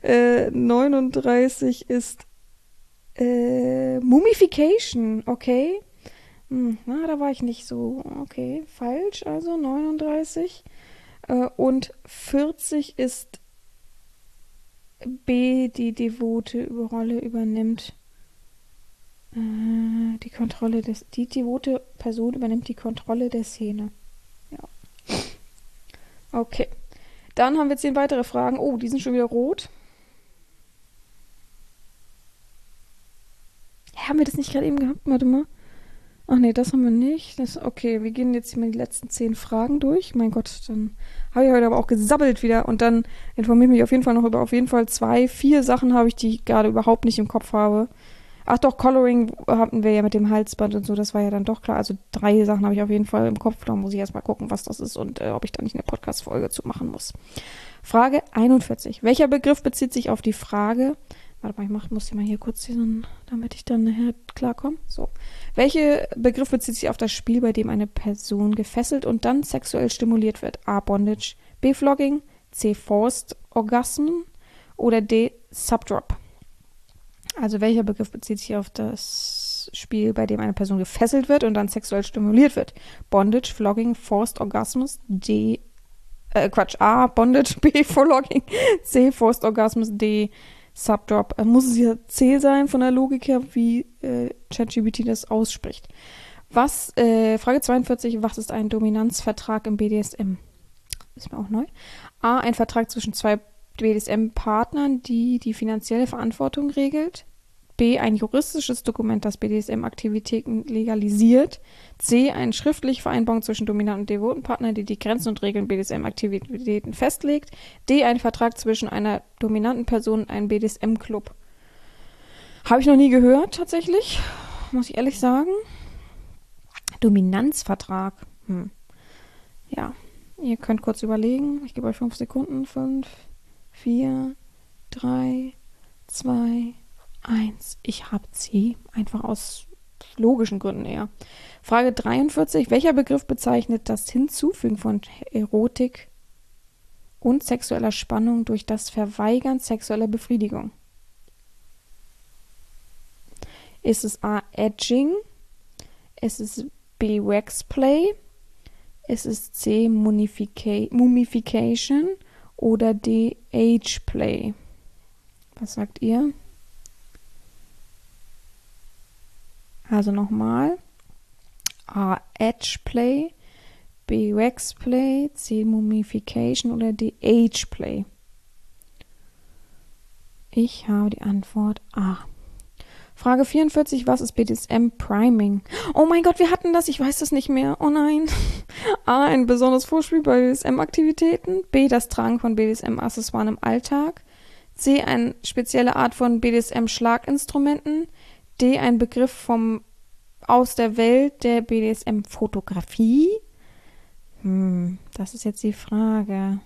39 ist Mummification, okay. Da war ich nicht so, okay, falsch, also 39. Und 40 ist B, die devote Rolle übernimmt. Die devote Person übernimmt die Kontrolle der Szene. Ja. Okay. Dann haben wir 10 weitere Fragen. Oh, die sind schon wieder rot. Haben wir das nicht gerade eben gehabt? Warte mal. Ach nee, das haben wir nicht. Okay, wir gehen jetzt mal die letzten 10 Fragen durch. Mein Gott, dann habe ich heute aber auch gesabbelt wieder. Und dann informiere ich mich auf jeden Fall noch über 4 Sachen habe ich, die ich gerade überhaupt nicht im Kopf habe. Ach doch, Coloring hatten wir ja mit dem Halsband und so, das war ja dann doch klar. Also 3 Sachen habe ich auf jeden Fall im Kopf. Da muss ich erstmal gucken, was das ist und ob ich da nicht eine Podcast-Folge zu machen muss. Frage 41. Welcher Begriff bezieht sich auf die Frage, warte mal, muss hier mal hier kurz, damit ich dann nachher klarkomme. So. Welcher Begriff bezieht sich auf das Spiel, bei dem eine Person gefesselt und dann sexuell stimuliert wird? A. Bondage, B. Flogging, C. Forced Orgasm oder D. Subdrop? Also welcher Begriff bezieht sich auf das Spiel, bei dem eine Person gefesselt wird und dann sexuell stimuliert wird? Bondage, Flogging, Forced Orgasmus, A, Bondage, B, Flogging, C, Forced Orgasmus, D, Subdrop. Muss es ja C sein von der Logik her, wie ChatGPT das ausspricht. Frage 42, was ist ein Dominanzvertrag im BDSM? Ist mir auch neu. A, ein Vertrag zwischen 2 BDSM-Partnern, die finanzielle Verantwortung regelt. B, ein juristisches Dokument, das BDSM-Aktivitäten legalisiert. C, eine schriftliche Vereinbarung zwischen dominanten und devoten Partnern, die die Grenzen und Regeln BDSM-Aktivitäten festlegt. D, ein Vertrag zwischen einer dominanten Person und einem BDSM-Club. Habe ich noch nie gehört, tatsächlich. Muss ich ehrlich sagen. Dominanzvertrag. Ja, ihr könnt kurz überlegen. Ich gebe euch 5 Sekunden. 5, 4, 3, 2, 1. Ich habe C. Einfach aus logischen Gründen eher. Frage 43. Welcher Begriff bezeichnet das Hinzufügen von Erotik und sexueller Spannung durch das Verweigern sexueller Befriedigung? Ist es A. Edging? Ist es B. Waxplay? Ist es C. Mummification? Oder D. Ageplay? Was sagt ihr? Also nochmal. A. Edgeplay, B. Waxplay, C. Mummification oder D. Ageplay? Ich habe die Antwort A. Frage 44, was ist BDSM-Priming? Oh mein Gott, wir hatten das, ich weiß das nicht mehr. Oh nein. A. Ein besonderes Vorspiel bei BDSM-Aktivitäten. B. Das Tragen von BDSM-Accessoires im Alltag. C. Eine spezielle Art von BDSM-Schlaginstrumenten. D. Ein Begriff aus der Welt der BDSM-Fotografie. Das ist jetzt die Frage.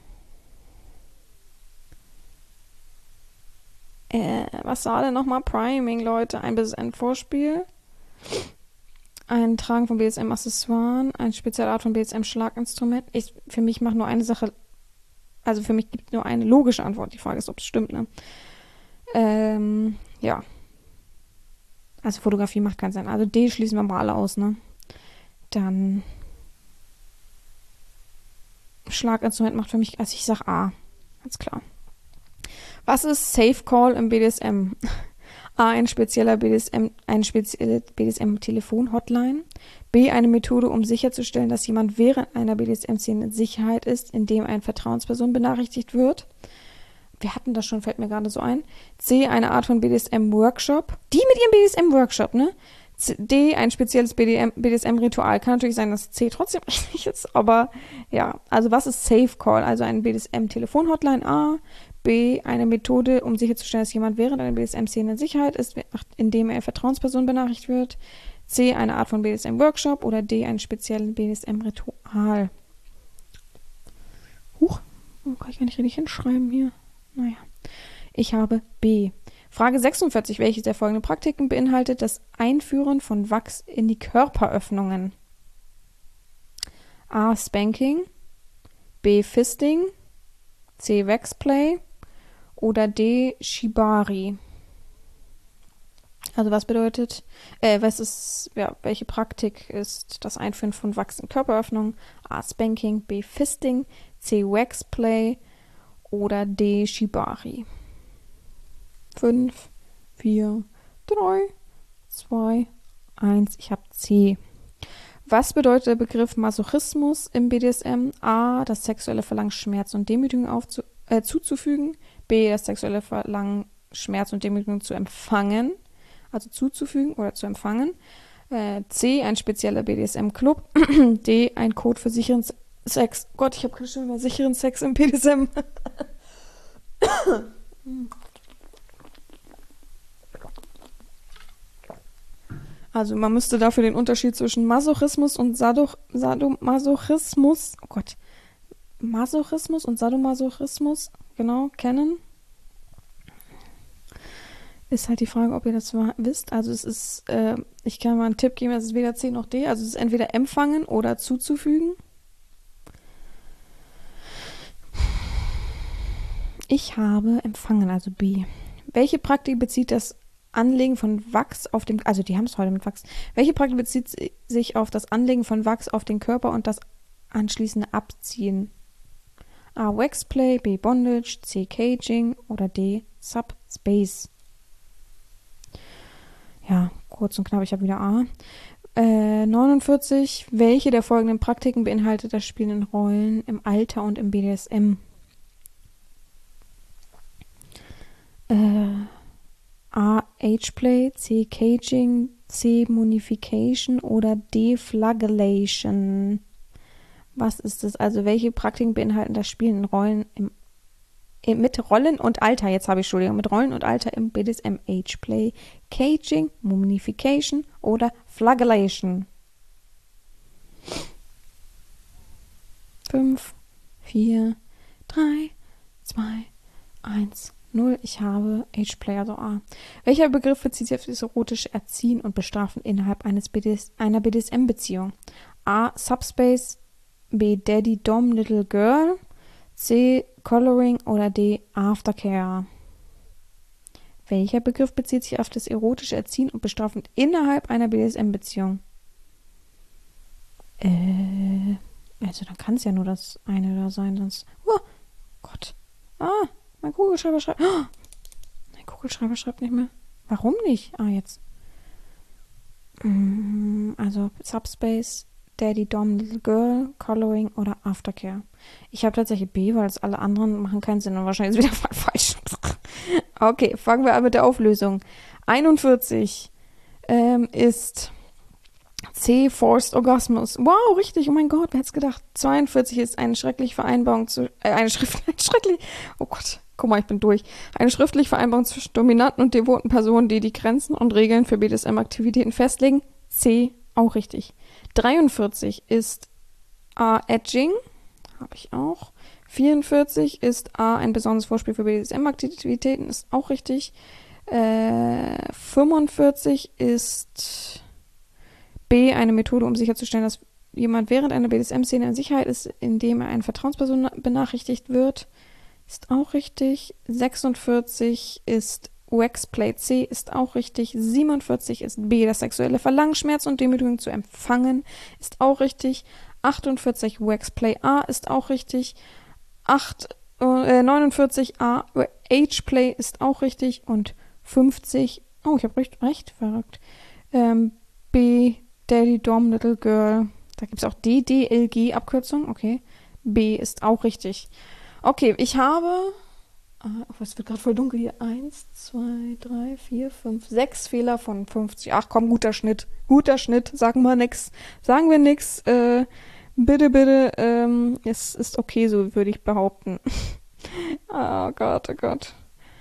Was war denn nochmal Priming, Leute? Ein Vorspiel, ein Tragen von BDSM-Accessoires, eine spezielle Art von BDSM-Schlaginstrument. Für mich macht nur eine Sache, also für mich gibt nur eine logische Antwort. Die Frage ist, ob es stimmt, ne? Ja. Also Fotografie macht keinen Sinn. Also D schließen wir mal alle aus, ne? Dann Schlaginstrument macht für mich, also ich sag A. Ganz klar. Was ist Safe Call im BDSM? A, eine spezielle BDSM-Telefon-Hotline. B, eine Methode, um sicherzustellen, dass jemand während einer BDSM-Szene in Sicherheit ist, indem eine Vertrauensperson benachrichtigt wird. Wir hatten das schon, fällt mir gerade so ein. C, eine Art von BDSM-Workshop. Die mit ihrem BDSM-Workshop, ne? D, ein spezielles BDSM-Ritual. Kann natürlich sein, dass C trotzdem richtig ist, aber ja. Also was ist Safe Call? Also eine BDSM-Telefon-Hotline A. B, eine Methode, um sicherzustellen, dass jemand während einer BDSM-Szene in Sicherheit ist, indem er Vertrauensperson benachrichtigt wird. C, eine Art von BDSM-Workshop. Oder D, ein spezielles BDSM-Ritual. Huch, kann ich gar nicht richtig hinschreiben hier. Naja, ich habe B. Frage 46. Welches der folgenden Praktiken beinhaltet das Einführen von Wachs in die Körperöffnungen? A. Spanking. B. Fisting. C. Waxplay. Oder D. Shibari. Also was bedeutet, welche Praktik ist das Einführen von Wachs in Körperöffnungen? A. Spanking. B. Fisting. C. Waxplay. Oder D. Shibari. 5, 4, 3, 2, 1. Ich habe C. Was bedeutet der Begriff Masochismus im BDSM? A. Das sexuelle Verlangen, Schmerz und Demütigung zuzufügen. B. Das sexuelle Verlangen, Schmerz und Demütigung zu empfangen. Also zuzufügen oder zu empfangen. C. Ein spezieller BDSM-Club. D. Ein Code für sicheren Sex. Gott, ich habe gerade schon über sicheren Sex im BDSM. Also man müsste dafür den Unterschied zwischen Masochismus und Sadomasochismus, oh Gott, Masochismus und Sadomasochismus genau kennen. Ist halt die Frage, ob ihr das wisst. Also es ist, ich kann mal einen Tipp geben, es ist weder C noch D. Also es ist entweder empfangen oder zuzufügen. Ich habe empfangen, also B. Welche Praktik bezieht das Anlegen von Wachs auf dem, also die haben es heute mit Wachs. Welche Praktik bezieht sich auf das Anlegen von Wachs auf den Körper und das anschließende Abziehen? A. Waxplay, B. Bondage, C. Caging oder D. Subspace. Ja, kurz und knapp, ich habe wieder A. 49. Welche der folgenden Praktiken beinhaltet das Spielen in Rollen im Alter und im BDSM? A. Ageplay, C. Caging, C. Munification oder D. Flagellation. Was ist das? Also welche Praktiken beinhalten das Spielen in Rollen mit Rollen und Alter? Jetzt habe ich Entschuldigung, mit Rollen und Alter im BDSM. Ageplay, Caging, Munification oder Flagellation. 5, 4, 3, 2, 1. 0. Ich habe Ageplay, also A. Welcher Begriff bezieht sich auf das erotische Erziehen und Bestrafen innerhalb einer BDSM-Beziehung? A. Subspace, B. Daddy Dom Little Girl, C. Coloring oder D. Aftercare. Welcher Begriff bezieht sich auf das erotische Erziehen und Bestrafen innerhalb einer BDSM-Beziehung? Also dann kann es ja nur das eine da sein, sonst... Oh Gott. Mein Kugelschreiber schreibt... Oh, mein Kugelschreiber schreibt nicht mehr. Warum nicht? Jetzt. Also Subspace, Daddy Dom Little Girl, Coloring oder Aftercare. Ich habe tatsächlich B, weil es alle anderen machen keinen Sinn und wahrscheinlich ist wieder falsch. Okay, fangen wir an mit der Auflösung. 41 ist C, Forced Orgasmus. Wow, richtig, oh mein Gott, wer hätte es gedacht? 42 ist eine schreckliche Vereinbarung oh Gott, guck mal, ich bin durch. Eine schriftliche Vereinbarung zwischen dominanten und devoten Personen, die die Grenzen und Regeln für BDSM-Aktivitäten festlegen. C, auch richtig. 43 ist A, Edging. Habe ich auch. 44 ist A, ein besonderes Vorspiel für BDSM-Aktivitäten. Ist auch richtig. 45 ist B, eine Methode, um sicherzustellen, dass jemand während einer BDSM-Szene in Sicherheit ist, indem er eine Vertrauensperson benachrichtigt wird. Ist auch richtig. 46 ist Waxplay, C, ist auch richtig. 47 ist B, das sexuelle Verlangen, Schmerz und Demütigung zu empfangen, ist auch richtig. 48 Waxplay, A, ist auch richtig. 49 A, Ageplay ist auch richtig. Und 50, oh, ich habe recht verrückt. B, Daddy Dom Little Girl. Da gibt es auch DDLG Abkürzung, okay. B ist auch richtig. Okay, ich habe, es wird gerade voll dunkel hier. 1, 2, 3, 4, 5, 6 Fehler von 50. Ach komm, guter Schnitt. Guter Schnitt, sagen wir nix. Sagen wir nix. Bitte, es ist okay, so würde ich behaupten. Oh Gott, oh Gott.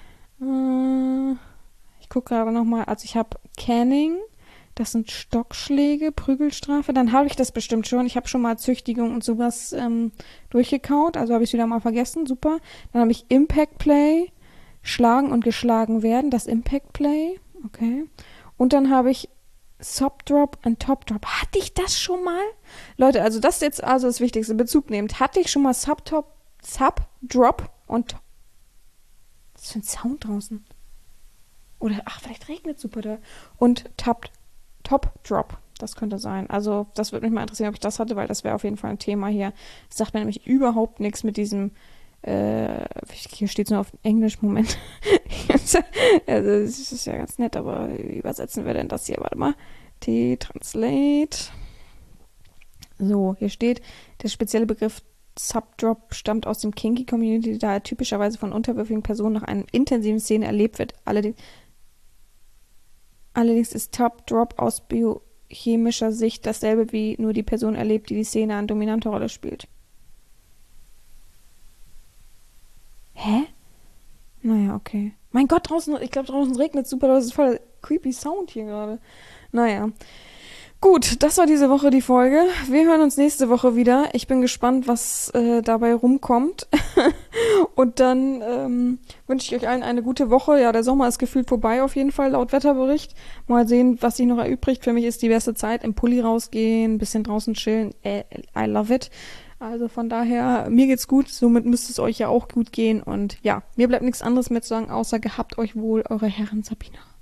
Ich gucke gerade nochmal. Also ich habe Canning. Das sind Stockschläge, Prügelstrafe. Dann habe ich das bestimmt schon. Ich habe schon mal Züchtigung und sowas durchgekaut. Also habe ich es wieder mal vergessen. Super. Dann habe ich Impact Play. Schlagen und geschlagen werden. Das Impact Play. Okay. Und dann habe ich Subdrop und Topdrop. Hatte ich das schon mal? Leute, also das ist jetzt also das Wichtigste. Bezug nehmt. Hatte ich schon mal Subdrop und was ist für ein Sound draußen? Oder, ach, vielleicht regnet es super da. Und Top-Drop. Das könnte sein. Also, das würde mich mal interessieren, ob ich das hatte, weil das wäre auf jeden Fall ein Thema hier. Das sagt mir nämlich überhaupt nichts mit diesem, hier steht es nur auf Englisch, Moment. Also, das ist ja ganz nett, aber wie übersetzen wir denn das hier? Warte mal. Translate. So, hier steht, der spezielle Begriff Subdrop stammt aus dem Kinky-Community, da er typischerweise von unterwürfigen Personen nach einer intensiven Szene erlebt wird. Allerdings ist Top-Drop aus biochemischer Sicht dasselbe, wie nur die Person erlebt, die die Szene eine dominante Rolle spielt. Hä? Naja, okay. Mein Gott, ich glaube, draußen regnet es super, das ist voll creepy Sound hier gerade. Naja. Gut, das war diese Woche die Folge. Wir hören uns nächste Woche wieder. Ich bin gespannt, was dabei rumkommt. Und dann wünsche ich euch allen eine gute Woche. Ja, der Sommer ist gefühlt vorbei auf jeden Fall, laut Wetterbericht. Mal sehen, was sich noch erübrigt. Für mich ist die beste Zeit. Im Pulli rausgehen, ein bisschen draußen chillen. I love it. Also von daher, mir geht's gut. Somit müsste es euch ja auch gut gehen. Und ja, mir bleibt nichts anderes mehr zu sagen, außer gehabt euch wohl, eure Herren Sabina.